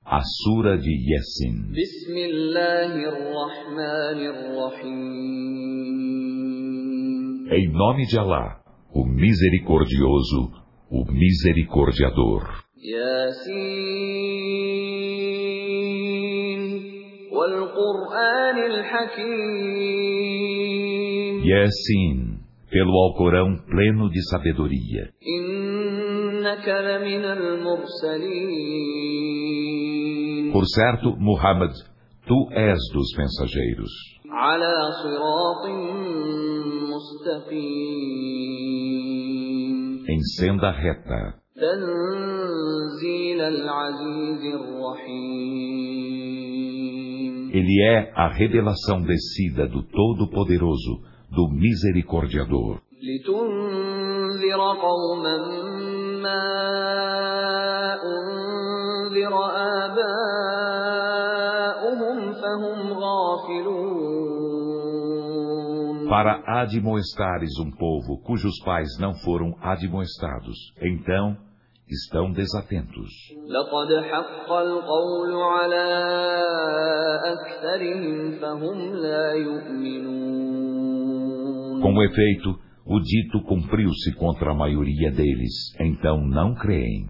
A Sura de Yasin. Em nome de Alá, o Misericordioso, o Misericordiador. Yasin, pelo Alcorão pleno de sabedoria. Por certo, Muhammad, tu és dos mensageiros. Em senda reta. Ele é a revelação descida do Todo-Poderoso, do Misericordiador. Para admoestares um povo cujos pais não foram admoestados, então estão desatentos. Com efeito, o dito cumpriu-se contra a maioria deles, então não creem.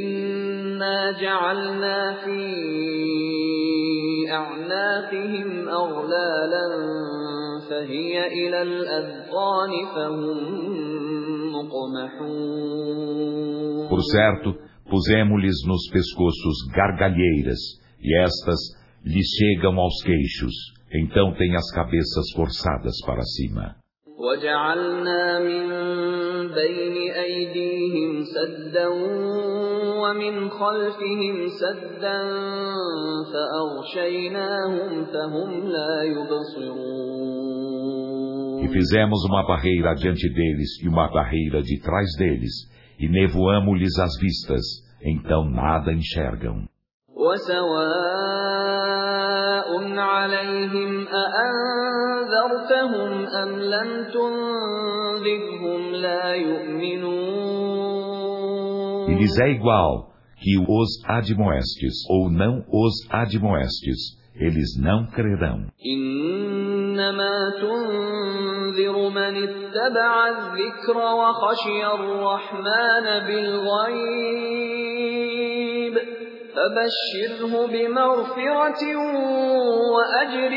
Por certo, pusemos-lhes nos pescoços gargalheiras, e estas lhes chegam aos queixos, então têm as cabeças forçadas para cima. وَجَعَلْنَا مِنْ بَيْنِ أَيْدِيهِمْ سَدًّا وَمِنْ خَلْفِهِمْ سَدًّا فَأَغْشَيْنَاهُمْ فَهُمْ لَا يُبْصِرُونَ. E fizemos uma barreira adiante deles e uma barreira de trás deles, e nevoamo-lhes as vistas, então nada enxergam. عليهم أأنذرتهم أم لم تنذرهم لا يؤمنون. E lhes é igual que os admoestes ou não os admoestes, eles não crerão. إنما تنذر من اتبع الذكر وخشي الرحمن بالغيب فبشره بمغفرة وأجر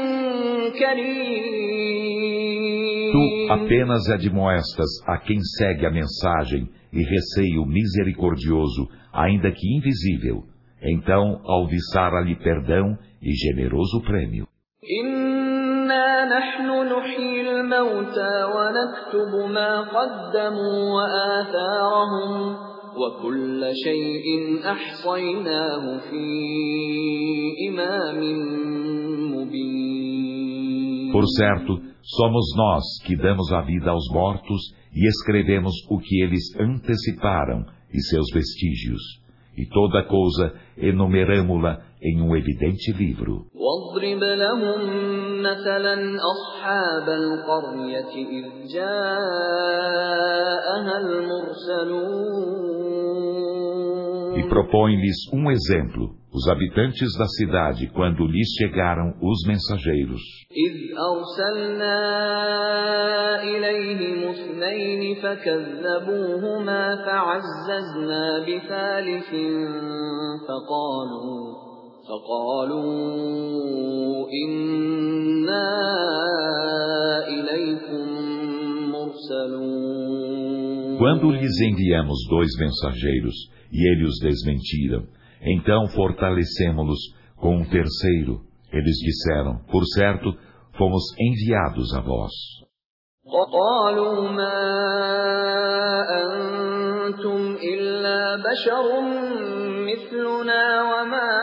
كريم. Tu apenas admoestas a quem segue a mensagem e receia o misericordioso, ainda que invisível. Então, alviçara-lhe perdão e generoso prêmio. إنا نحن نحيي الموتى ونكتب ما قدموا وآثارهم وَكُلَّ شَيْءٍ أَحْصَيْنَاهُ فِي إِمَامٍ مُبِينٍ. Por certo, somos nós que damos a vida aos mortos e escrevemos o que eles anteciparam e seus vestígios. E toda coisa enumeramo-la em um evidente livro. وَاضْرِبْ لَهُمْ مَثَلًا أَصْحَابَ الْقَرْيَةِ إِذْ جَاءَهَا الْمُرْسَلُونَ. E propõe-lhes um exemplo, os habitantes da cidade, quando lhes chegaram os mensageiros. إِذْ أَرْسَلْنَا إِلَيْهِمُ اثْنَيْنِ فَكَذَّبُوهُمَا فَعَزَّزْنَا بِثَالِثٍ فقالوا إِنَّا إِلَيْكُمْ مُرْسَلُونَ. Quando lhes enviamos dois mensageiros e eles os desmentiram, então fortalecemos-los com um terceiro. Eles disseram, por certo, fomos enviados a vós. قالوا ما أنتم إلا بشر مثلنا وما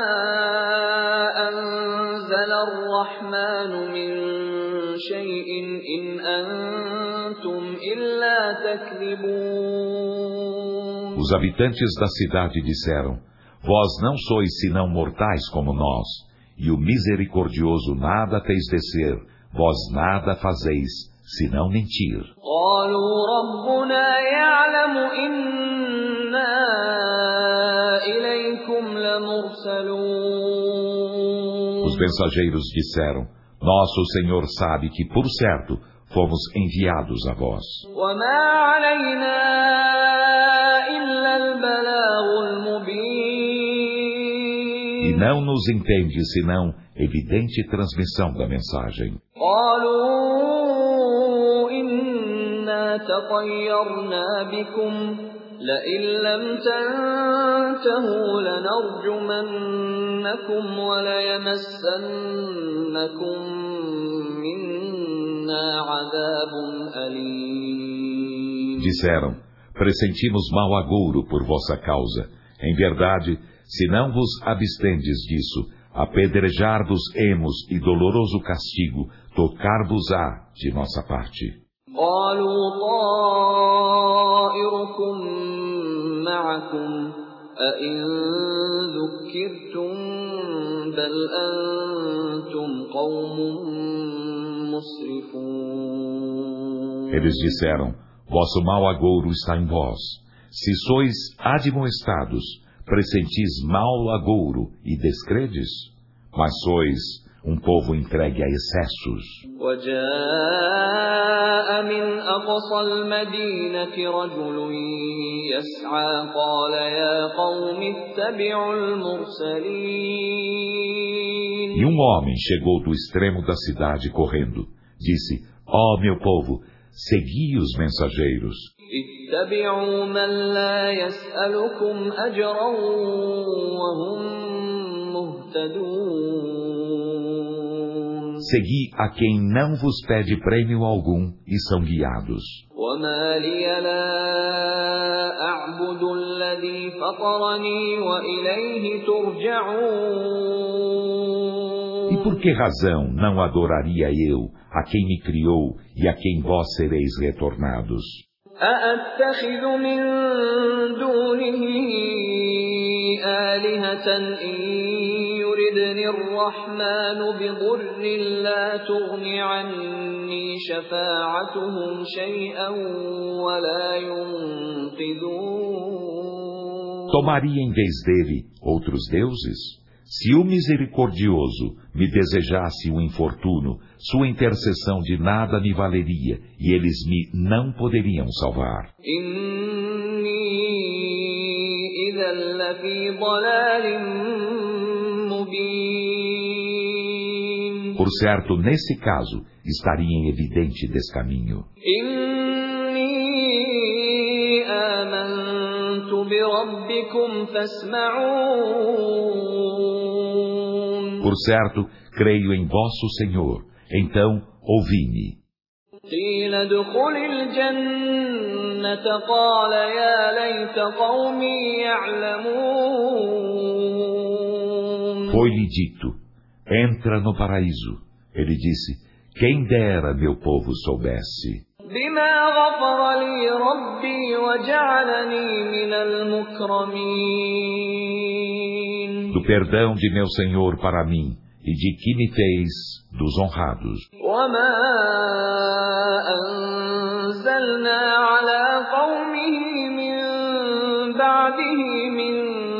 أنزل الرحمن من شيء إن أنتم إلا تكذبون. Os habitantes da cidade disseram, vós não sois senão mortais como nós, e o misericordioso nada fez descer, vós nada fazeis senão mentir. قالوا ربنا يعلم إنا إِلَيْكُمْ لَمُرْسَلُونَ. Os mensageiros disseram: Nosso Senhor sabe que, por certo, fomos enviados a vós. وَمَا عَلَيْنَا إِلَّا الْبَلَاغُ الْمُبِينُ. E não nos entende senão evidente transmissão da mensagem. قَالُوا إِنَّا تَطَيَّرْنَا بِكُمْ لَئِن لَّمْ تَنْتَهُوا لَنَرْجُمَنَّكُمْ وَلَيَمَسَّنَّكُم مِّنَّا عَذَابٌ أَلِيمٌ. Disseram: Pressentimos mau agouro por vossa causa. Em verdade, se não vos abstendes disso, apedrejar-vos-emos e doloroso castigo tocar-vos-á de nossa parte. قَالُوا طَائِرُكُم مَّعَكُمْ أَإِن ذُكِّرْتُم بَلْ أَنتُمْ قَوْمٌ مُّسْرِفُونَ. Eles disseram: Vosso mau agouro está em vós. Se sois admoestados, pressentis mau agouro e descredes? Mas sois um povo entregue a excessos. وَجَاءَ مِنْ أَقْصَى الْمَدِينَةِ رَجُلٌ يَسْعَىٰ قَالَ يَا قَوْمِ اتَّبِعُوا الْمُرْسَلِينَ. E um homem chegou do extremo da cidade correndo. Disse: Ó meu povo, segui os mensageiros. اتَّبِعُوا مَن لَّا يَسْأَلُكُمْ أَجْرًا وَهُم مُّهْتَدُونَ. Segui a quem não vos pede prêmio algum e são guiados. وَمَا لِيَ لَا أَعْبُدُ الَّذِي فَطَرَنِي وَإِلَيْهِ تُرْجَعُونَ. E por que razão não adoraria eu a quem me criou e a quem vós sereis retornados? أَأَتَّخِذُ مِن دُونِهِ آلِهَةً إِن يُرِدْنِ الرَّحْمَٰنُ بِضُرٍّ لَّا تُغْنِ عَنِّي شَفَاعَتُهُمْ شَيْئًا وَلَا يُنقِذُونَ. Tomaria em vez dele outros deuses? Se o misericordioso me desejasse um infortúnio, sua intercessão de nada me valeria, e eles me não poderiam salvar. إِنِّي إِذًا لَّفِي ضَلَالٍ مُّبِينٍ. Por certo, nesse caso, estaria em evidente descaminho. إِنِّي آمَنتُ بِرَبِّكُمْ فَاسْمَعُونِ. Por certo, creio em vosso Senhor, então ouvi-me. قِيلَ ادْخُلِ الْجَنَّةَ قَالَ يَا لَيْتَ قَوْمِي يَعْلَمُونَ. Foi-lhe dito: entra no paraíso. Ele disse: quem dera meu povo soubesse. بِمَا غَفَرَ لِي رَبِّي وَجَعَلَنِي مِنَ الْمُكْرَمِينَ. Do perdão de meu Senhor para mim, e de que me fez dos honrados. وَمَا أَنزَلْنَا عَلَىٰ قَوْمِهِ مِن بَعْدِهِ مِن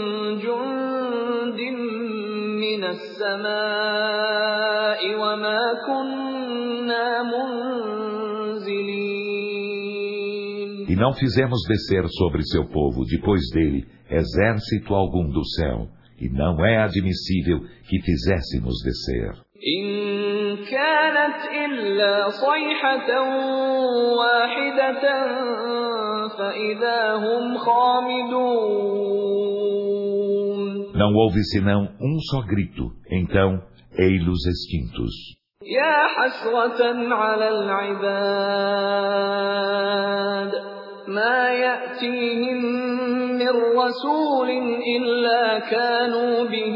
جُندٍ مِّنَ السَّمَاءِ وَمَا كُنَّا مُنزِلِينَ. E não fizemos descer sobre seu povo, depois dele, exército algum do céu, e não é admissível que fizéssemos descer. إِن كَانَتْ إِلَّا صَيْحَةً وَاحِدَةً فَإِذَا هُمْ خَامِدُونَ. Não houve senão um só grito, então, ei-los extintos. يَا حَسْرَةً عَلَى الْعِبَادِ مَا يَأْتِيهِم مِّن رَّسُولٍ إِلَّا كَانُوا بِهِ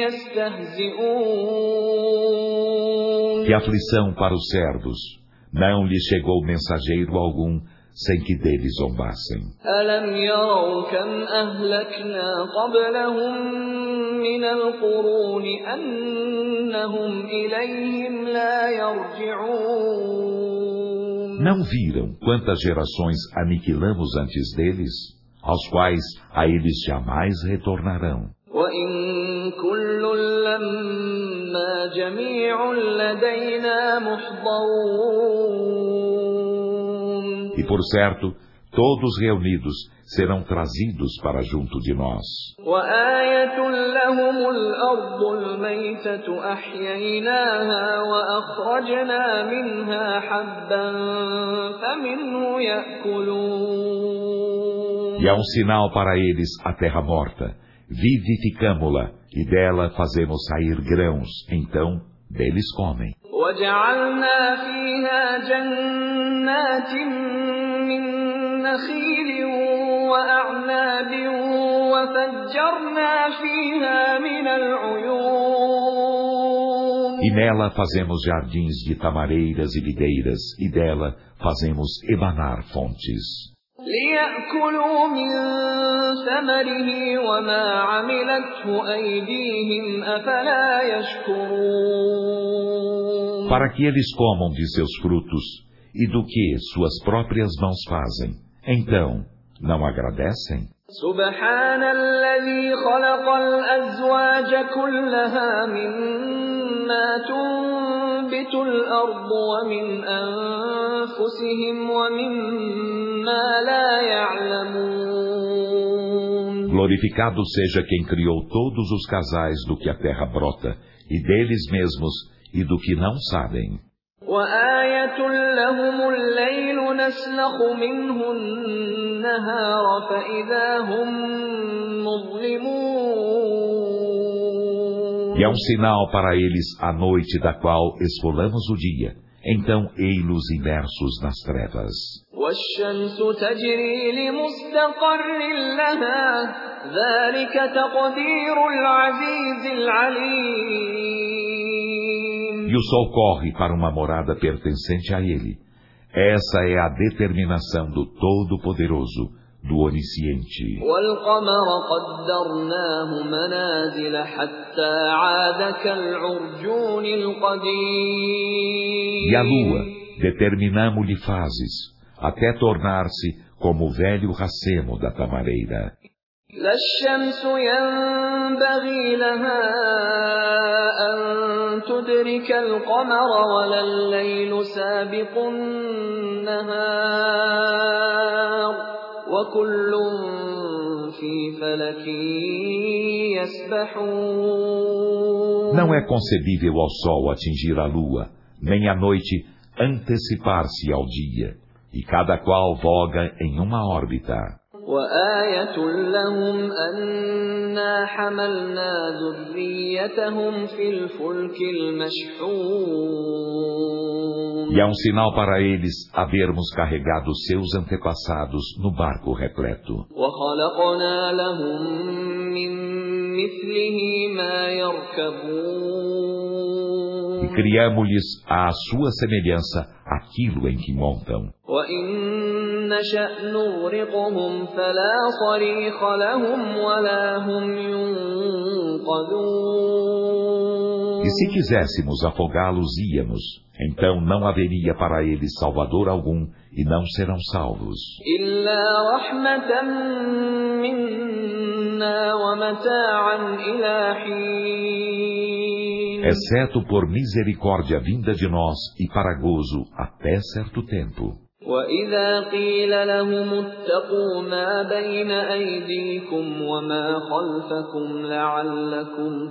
يَسْتَهْزِئُونَ. Que aflição para os servos! Não lhes chegou mensageiro algum, sem que deles zombassem. أَلَمْ يَرَوْا كَمْ أَهْلَكْنَا قَبْلَهُم مِّنَ الْقُرُونِ أَنَّهُمْ إِلَيْهِمْ لَا يَرْجِعُونَ. Não viram quantas gerações aniquilamos antes deles? aos quais a eles jamais retornarão. وَإِن كُلٌّ لَّمَّا جَمِيعٌ لَّدَيْنَا مُحْضَرُونَ. E por certo, todos reunidos serão trazidos para junto de nós. وَآيَةٌ لَّهُمُ الْأَرْضُ الْمَيْتَةُ أَحْيَيْنَاهَا وَأَخْرَجْنَا مِنْهَا حَبًّا فَمِنْهُ يَأْكُلُونَ. E há um sinal para eles a terra morta. Vivificamo-la, e dela fazemos sair grãos, então deles comem. وَجَعَلْنَا فِيهَا جَنَّاتٍ مِّن نَّخِيلٍ وَأَعْنَابٍ وَفَجَّرْنَا فِيهَا مِنَ الْعُيُونِ. E nela fazemos jardins de tamareiras e videiras, e dela fazemos emanar fontes. لِيَأْكُلُوا مِن ثَمَرِهِ وَمَا عَمِلَتْهُ أَيْدِيهِمْ أَفَلَا يَشْكُرُونَ. Para que eles comam de seus frutos, e do que suas próprias mãos fazem. Então, não agradecem? سبحان الذي خلق الأزواج كلها مما تنبت الأرض ومن أنفسهم ومما لا يعلمون. Glorificado seja quem criou todos os casais do que a terra brota, e deles mesmos, e do que não sabem. وآية لهم الليل نسلخ منه النهار فإذا هم مظلمون. E é um sinal para eles a noite da qual esfolamos o dia, então ei-los imersos nas trevas. والشمس تجري لمستقر لها ذلك تقدير العزيز العليم. E o sol corre para uma morada pertencente a ele. Essa é a determinação do Todo-Poderoso, do Onisciente. وَالْقَمَرَ قَدَّرْنَاهُ مَنَازِلَ حَتَّى عَادَ كَالْعُرْجُونِ الْقَدِيمِ. E a lua, determinamo-lhe fases, até tornar-se como o velho racemo da tamareira. لا الشمس ينبغي لها أن تدرك القمر ولا الليل سابق النهار وكل في فلك يسبحون. Não é concebível ao sol atingir a lua, nem a noite antecipar-se ao dia, e cada qual voga em uma órbita. وآية لهم أنا حملنا ذريتهم في الفلك المشحون. E é um sinal para eles havermos carregado seus antepassados no barco repleto. وخلقنا لهم من مثله ما يركبون. E criamo-lhes à sua semelhança aquilo em que montam. وإن نشأ نغرقهم فلا صريخ لهم ولا هم ينقذون. E se quiséssemos afogá-los, íamos. Então não haveria para eles salvador algum, e não serão salvos. إلا رحمة منا ومتاعا إلى حين. Exceto por misericórdia vinda de nós, e para gozo até certo tempo. وَإِذَا قِيلَ لَهُمُ اتَّقُوا مَا بَيْنَ أَيْدِيكُمْ وَمَا خَلْفَكُمْ لَعَلَّكُمْ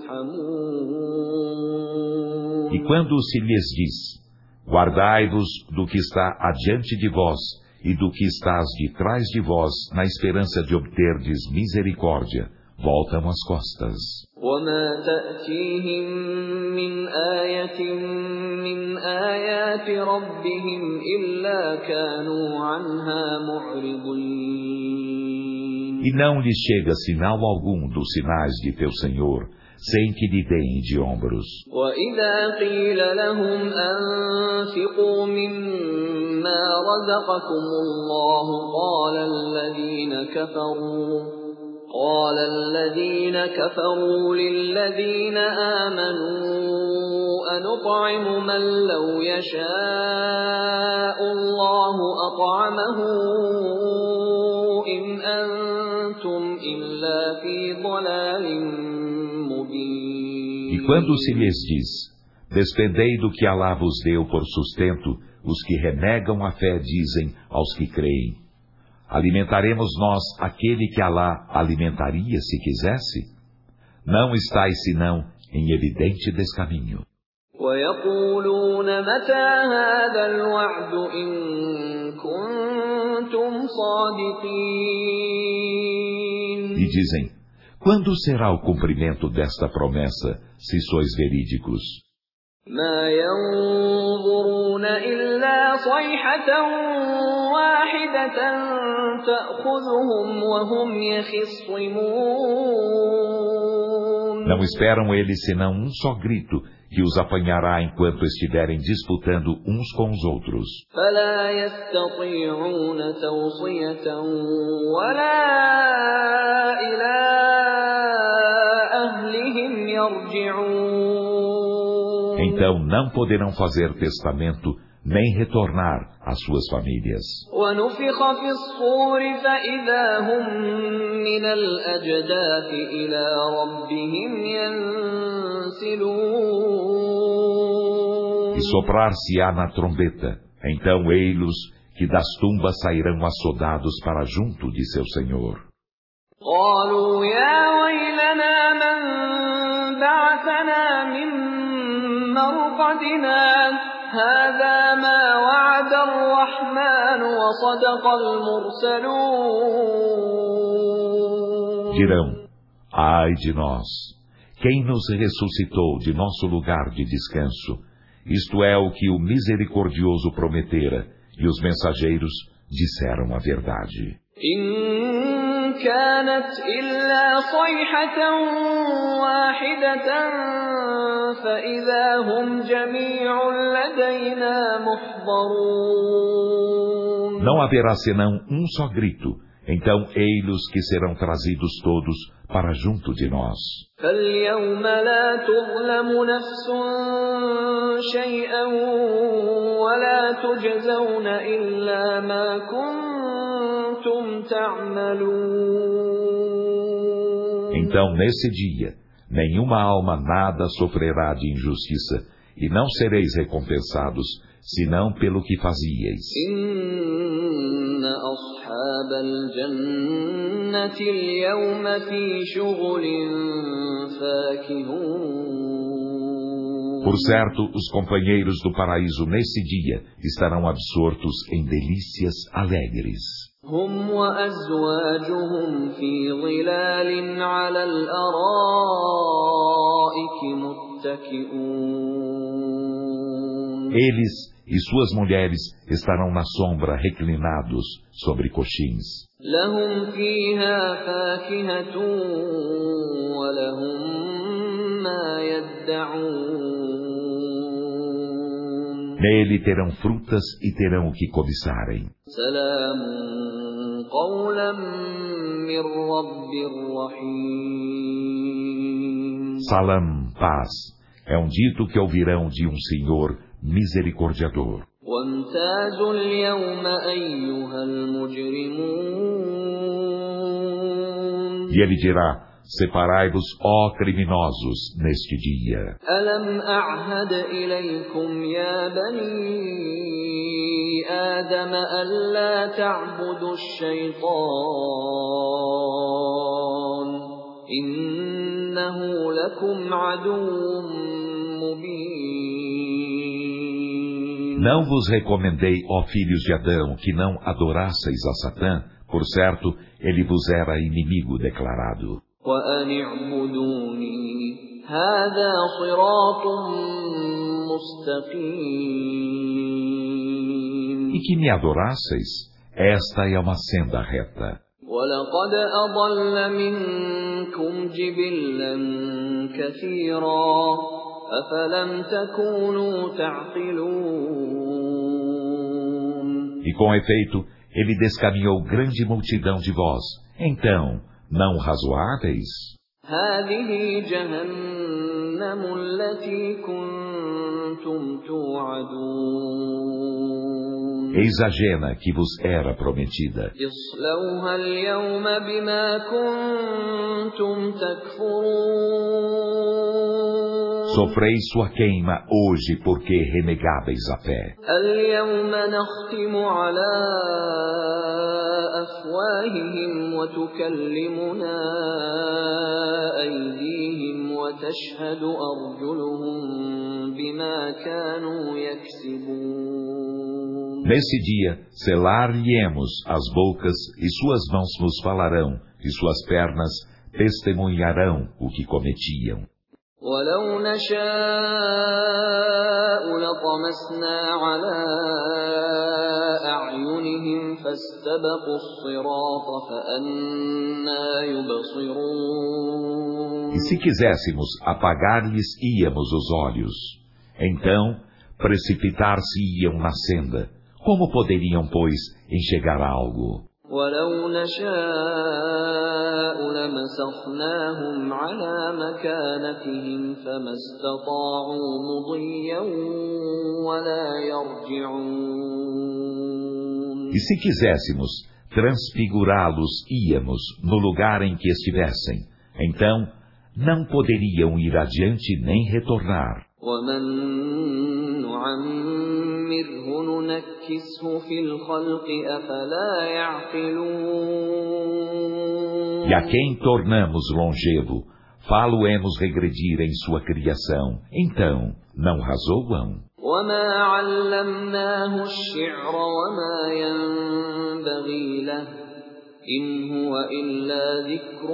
تُرْحَمُونَ. E quando se lhes diz, guardai-vos do que está adiante de vós e do que estás de trás de vós, na esperança de obterdes misericórdia, voltam as costas. وَمَا تَأْتِيهِمْ مِنْ آيَةٍ مِنْ آيَاتِ رَبِّهِمْ إِلَّا كَانُوا عَنْهَا مُعْرِضِينَ. E não lhes chega sinal algum dos sinais de teu Senhor, sem que lhe deem de ombros. وَإِذَا قِيلَ لَهُمْ أَنفِقُوا مِمَّا رَزَقَكُمُ اللَّهُ قال الذين كفروا للذين آمنوا أنطعم من لو يشاء الله أطعمه إن إلا في ضلال مبين. E quando se lhes diz: despendei do que Alá vos deu por sustento, os que renegam a fé dizem aos que creem: alimentaremos nós aquele que Alá alimentaria se quisesse? Não estais senão em evidente descaminho. ويقولون متى هذا الوعد إن كنتم صادقين. E dizem: quando será o cumprimento desta promessa, se sois verídicos? ما ينظرون إلا صيحة واحدة تأخذهم وهم يخصمون. Não esperam eles senão um só grito que os apanhará enquanto estiverem disputando uns com os outros. فلا يستطيعون توصية ولا إلى أهلهم يرجعون. Então não poderão fazer testamento nem retornar às suas famílias. ونفخ في الصور فإذا هم من الأجداث إلى ربهم ينسلون. E soprar-se-á na trombeta, então ei-los que das tumbas sairão açodados para junto de seu Senhor. قالوا يا ويلنا من بعثنا من مرقدنا هذا ما وعد الرحمن وصدق المرسلون. Dirão: ai de nós, quem nos ressuscitou de nosso lugar de descanso? Isto é o que o misericordioso prometera, e os mensageiros disseram a verdade. كانت إلا صيحة واحدة فإذا هم جميع لدينا محضرون. Não haverá senão um só grito, então ei-los que serão trazidos todos para junto de nós. فاليوم لا تظلم نفس شيئا ولا تجزون إلا ما كنتم تعملون. Então, nesse dia, nenhuma alma nada sofrerá de injustiça, e não sereis recompensados, senão pelo que fazieis. إن أصحاب الجنة اليوم في شغل فاكهون. Por certo, os companheiros do paraíso nesse dia estarão absortos em delícias alegres. هم وأزواجهم في ظلال على الأرائك متكئون. Eles e suas mulheres estarão na sombra reclinados sobre coxins. لهم فيها فاكهة ولهم ما يدعون. Nele terão frutas e terão o que cobiçarem. سلام قولا من رب رحيم. Salam, paz, é um dito que ouvirão de um Senhor misericordiador. وامتازوا اليوم أيها المجرمون. E ele dirá: separai-vos, ó criminosos, neste dia. ألم أعهد إليكم يا بني آدم ألا تعبدوا الشيطان إنه لكم عدو مبين. Não vos recomendei, ó filhos de Adão, que não adorasseis a Satã, por certo, ele vos era inimigo declarado. وأن اعبدوني هذا صراط مستقيم. E que me adorasseis, esta é uma senda reta. ولقد أضل منكم جبلا كثيرا أفلم تكونوا تعقلون. E com efeito, ele descaminhou grande multidão de vós. Então, não razoáveis? هذه جهنم التي كنتم توعدون. Eis a jena que vos era prometida. اصلوها اليوم بما كنتم تكفرون Sofreis sua queima hoje porque renegáveis a fé. اليوم نختم على أفواههم وتكلمنا أيديهم وتشهد أرجلهم بما كانوا يكسبون. Nesse dia, selar-lhe-emos as bocas, e suas mãos nos falarão, e suas pernas testemunharão o que cometiam. ولو نشاء لطمسنا على أعينهم فاستبقوا الصراط فأنى يبصرون. E se quiséssemos apagar-lhes íamos os olhos. Então, precipitar-se-iam na senda. Como poderiam, pois, enxergar algo? ولو نشاء لمسخناهم على مكانتهم فما استطاعوا مضيا ولا يرجعون. E se quiséssemos transfigurá-los, íamos no lugar em que estivessem. Então, não poderiam ir adiante nem retornar. ومن نعمره ننكسه في الخلق أفلا يعقلون. E a quem tornamos longevo, falo-emos regredir em sua criação. Então, não razoam? وما علمناه الشعر وما ينبغي له إن هو إلا ذكر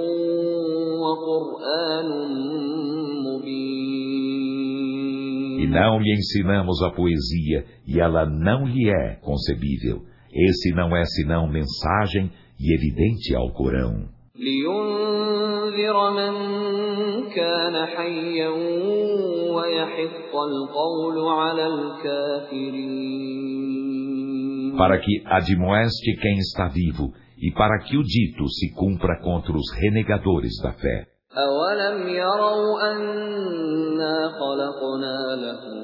وقرآن مبين. E não lhe ensinamos a poesia, e ela não lhe é concebível. Esse não é senão mensagem e evidente ao Corão. لينذر من كان حيا ويحق القول على الكافرين. Para que admoeste quem está vivo, e para que o dito se cumpra contra os renegadores da fé. أولم يروا أنا خلقنا لهم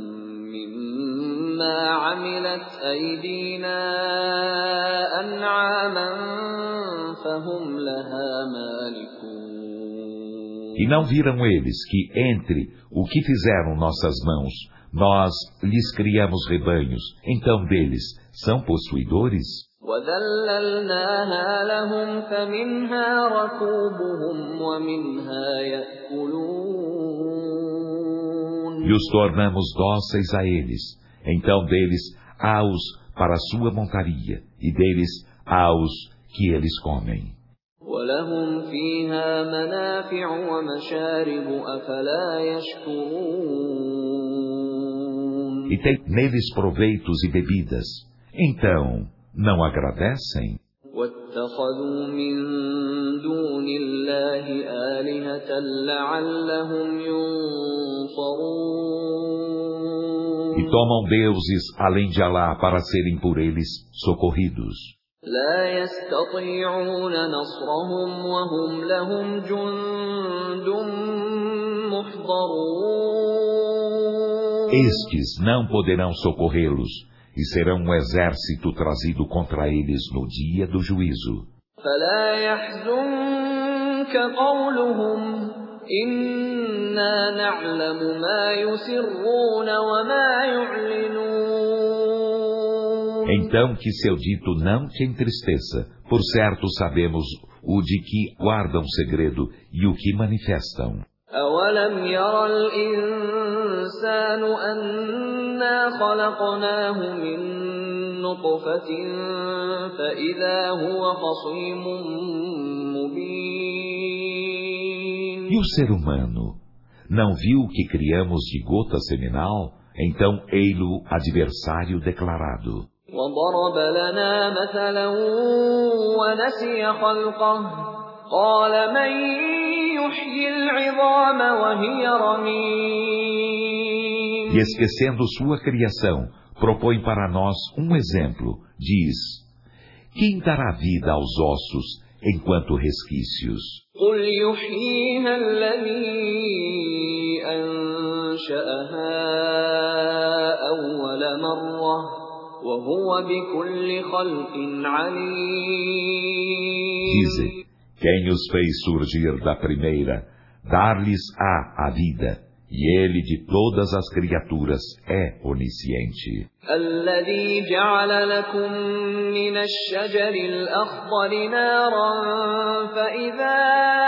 مما عملت أيدينا أنعاما فهم لها مالكون. E não viram eles que entre o que fizeram nossas mãos, nós lhes criamos rebanhos, então deles são possuidores? وَذَلَّلْنَاهَا لَهُمْ فَمِنْهَا رَكُوبُهُمْ وَمِنْهَا يَأْكُلُونَ. E os tornamos dóceis a eles. Então deles há-os para a sua montaria, e deles há-os que eles comem. وَلَهُمْ فِيهَا مَنَافِعُ وَمَشَارِبُ أَفَلَا يَشْكُرُونَ. E tem neles proveitos e bebidas. Então, não agradecem? وَاتَّخَذُوا مِن دُونِ اللَّهِ آلِهَةً لَعَلَّهُمْ يُنصَرُونَ. E tomam deuses além de Alá para serem por eles socorridos. لَا يَسْتَطِيعُونَ نَصْرَهُمْ وَهُمْ لَهُمْ جُندٌ مُحْضَرُونَ. Estes não poderão socorrê-los, e serão um exército trazido contra eles no dia do juízo. فَلَا يَحْزُنكَ قَوْلُهُمْ إِنَّا نَعْلَمُ مَا يُسِرُّونَ وَمَا يُعْلِنُونَ. Então que seu dito não te entristeça, por certo sabemos o de que guardam segredo e o que manifestam. أَوَلَمْ يَرَ الْإِنسَانُ أَنَّا خَلَقْنَاهُ مِن نُّطْفَةٍ فَإِذَا هُوَ خَصِيمٌ مُّبِينٌ. E o ser humano não viu que criamos de gota seminal? Então ei-lo adversário declarado. وَضَرَبَ لَنَا مَثَلًا وَنَسِيَ خَلْقَهُ قَالَ مَن يُحْيِي الْعِظَامَ وَهِيَ رَمِيمٌ. E esquecendo sua criação, propõe para nós um exemplo. Diz: quem dará vida aos ossos enquanto resquícios? قُلْ يُحْيِيهَا الَّذِي أَنشَأَهَا أَوَّلَ مَرَّةٍ وهو بكل خلق عليم. Dize, quem os fez surgir da primeira, dar-lhes-á a vida, e ele de todas as criaturas é onisciente. الذي جعل لكم من الشجر الأخضر نارا فإذا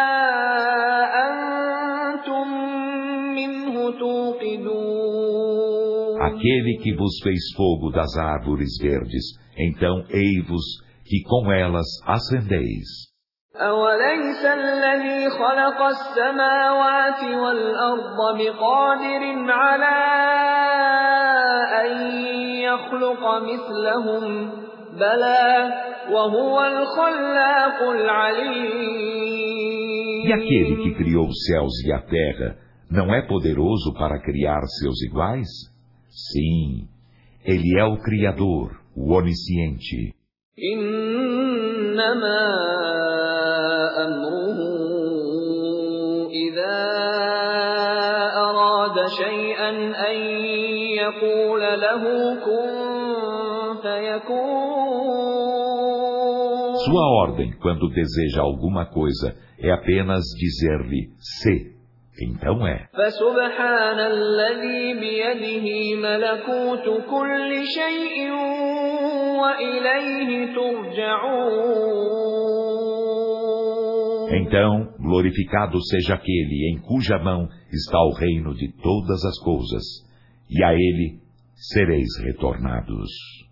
أنتم منه توقدون. Aquele que vos fez fogo das árvores verdes, então ei-vos que com elas acendeis. أوليس الذي خلق السماوات والأرض بقادر على أن يخلق مثلهم بلى وهو الخلاق العليم. E aquele que criou os céus e a terra, não é poderoso para criar seus iguais? Sim, ele é o Criador, o Onisciente. إنما أمره إذا أراد شيئا أن يقول له كن فيكون. Sua ordem, quando deseja alguma coisa, é apenas dizer-lhe se, então é. فسبحان الذي بيده ملكوت كل شيء وإليه ترجعون. Então, glorificado seja aquele em cuja mão está o reino de todas as coisas, e a ele sereis retornados.